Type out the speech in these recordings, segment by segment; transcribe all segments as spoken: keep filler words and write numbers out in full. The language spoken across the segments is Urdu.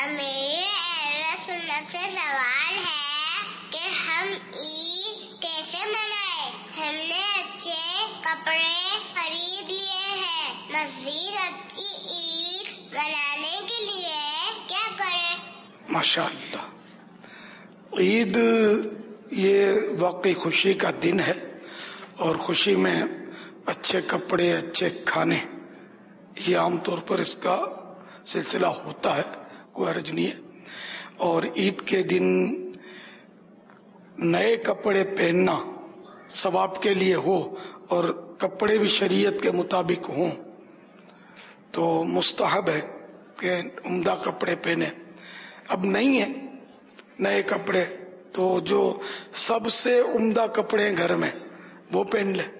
امیر اہل سنت سے سوال ہے کہ ہم عید کیسے منائیں؟ ہم نے اچھے کپڑے خرید لیے ہیں، مزید اچھی عید منانے کے لیے کیا کریں؟ ماشاء اللہ، عید یہ واقعی خوشی کا دن ہے، اور خوشی میں اچھے کپڑے، اچھے کھانے، یہ عام طور پر اس کا سلسلہ ہوتا ہے، کوئی حرج نہیں ہے۔ اور عید کے دن نئے کپڑے پہننا ثواب کے لیے ہو اور کپڑے بھی شریعت کے مطابق ہوں تو مستحب ہے کہ عمدہ کپڑے پہنے۔ اب نہیں ہے نئے کپڑے تو جو سب سے عمدہ کپڑے ہیں گھر میں وہ پہن لے،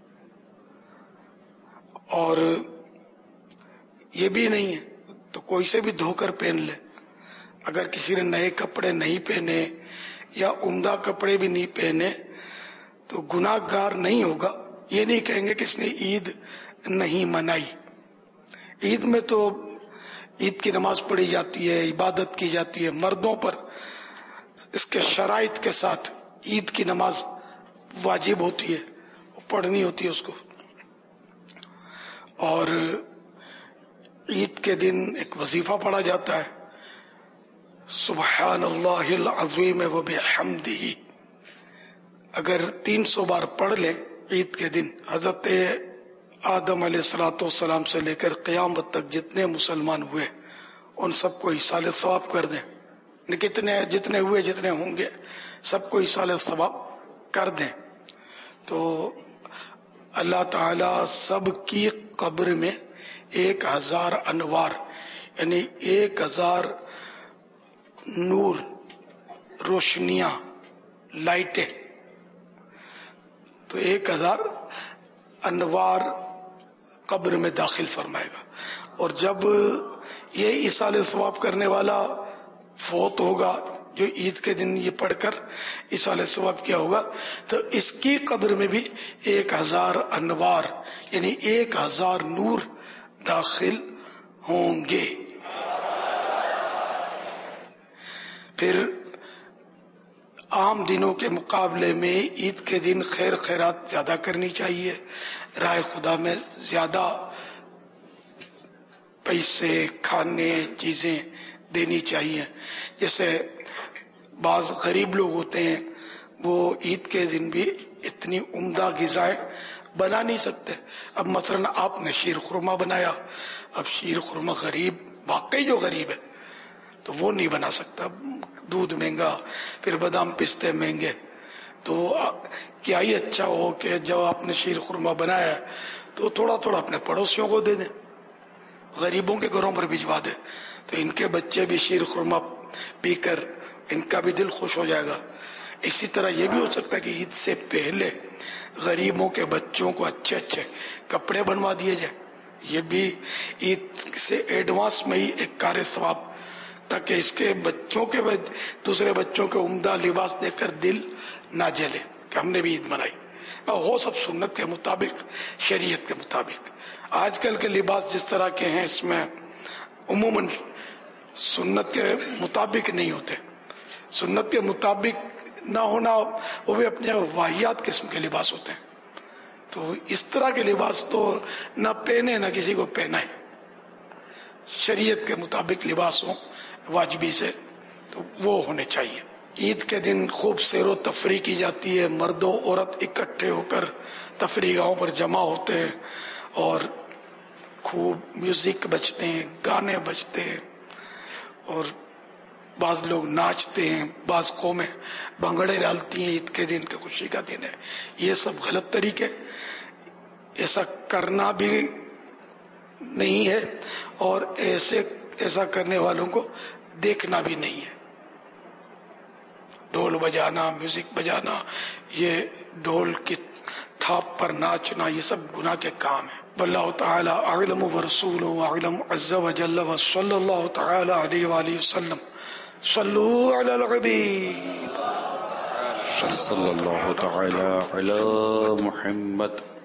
اور یہ بھی نہیں ہے تو کوئی سے بھی دھو کر پہن لے۔ اگر کسی نے نئے کپڑے نہیں پہنے یا عمدہ کپڑے بھی نہیں پہنے تو گناہ گار نہیں ہوگا، یہ نہیں کہیں گے کہ اس نے عید نہیں منائی۔ عید میں تو عید کی نماز پڑھی جاتی ہے، عبادت کی جاتی ہے، مردوں پر اس کے شرائط کے ساتھ عید کی نماز واجب ہوتی ہے، پڑھنی ہوتی ہے اس کو۔ اور عید کے دن ایک وظیفہ پڑھا جاتا ہے، سبحان اللہ العظیم و بحمدہ، اگر تین سو بار پڑھ لیں عید کے دن، حضرت آدم علیہ الصلوۃ والسلام سے لے کر قیامت تک جتنے مسلمان ہوئے ان سب کو ایصال ثواب کر دیں، کتنے جتنے ہوئے جتنے ہوں گے سب کو ایصال ثواب کر دیں تو اللہ تعالی سب کی قبر میں ایک ہزار انوار یعنی ایک ہزار نور، روشنیاں، لائٹیں، تو ایک ہزار انوار قبر میں داخل فرمائے گا۔ اور جب یہ ایصال ثواب کرنے والا فوت ہوگا، جو عید کے دن یہ پڑھ کر ایصال ثواب کیا ہوگا، تو اس کی قبر میں بھی ایک ہزار انوار یعنی ایک ہزار نور داخل ہوں گے۔ پھر عام دنوں کے مقابلے میں عید کے دن خیر خیرات زیادہ کرنی چاہیے، راہ خدا میں زیادہ پیسے، کھانے، چیزیں دینی چاہیے۔ جیسے بعض غریب لوگ ہوتے ہیں وہ عید کے دن بھی اتنی عمدہ غذائیں بنا نہیں سکتے۔ اب مثلا آپ نے شیر خورما بنایا، اب شیر خورما غریب، واقعی جو غریب ہے تو وہ نہیں بنا سکتا، دودھ مہنگا، پھر بادام پستے مہنگے، تو کیا ہی اچھا ہو کہ جب آپ نے شیر خورما بنایا تو تھوڑا تھوڑا اپنے پڑوسیوں کو دے دیں، غریبوں کے گھروں پر بھجوا دیں، تو ان کے بچے بھی شیر خورما پی کر ان کا بھی دل خوش ہو جائے گا۔ اسی طرح یہ بھی ہو سکتا ہے کہ عید سے پہلے غریبوں کے بچوں کو اچھے اچھے کپڑے بنوا دیے جائیں، یہ بھی عید سے ایڈوانس میں ہی ایک کار ثواب، تاکہ اس کے بچوں کے دوسرے بچوں کے عمدہ لباس دیکھ کر دل نہ جلے کہ ہم نے بھی عید منائی، اور وہ سب سنت کے مطابق، شریعت کے مطابق۔ آج کل کے لباس جس طرح کے ہیں اس میں عموماً سنت کے مطابق نہیں ہوتے، سنت کے مطابق نہ ہونا وہ بھی اپنے واہیات قسم کے لباس ہوتے ہیں، تو اس طرح کے لباس تو نہ پہنے نہ کسی کو پہنائے، شریعت کے مطابق لباس ہوں واجبی سے تو وہ ہونے چاہیے۔ عید کے دن خوب سیر و تفریح کی جاتی ہے، مرد و عورت اکٹھے ہو کر تفریح گاہوں پر جمع ہوتے ہیں اور خوب میوزک بجتے ہیں، گانے بجتے ہیں، اور بعض لوگ ناچتے ہیں، بعض قومیں بھنگڑے ڈالتی ہیں عید کے دن کے خوشی کا دن ہے۔ یہ سب غلط طریقے، ایسا کرنا بھی نہیں ہے اور ایسے ایسا کرنے والوں کو دیکھنا بھی نہیں ہے۔ ڈھول بجانا، میوزک بجانا، یہ ڈھول کی تھاپ پر ناچنا، یہ سب گناہ کے کام ہیں۔ واللہ تعالی اعلم ورسولہ اعلم عز وجل وصلی اللہ تعالی علیہ وآلہ وسلم۔ صلو علی الحبیب صلی اللہ تعالی علی محمد۔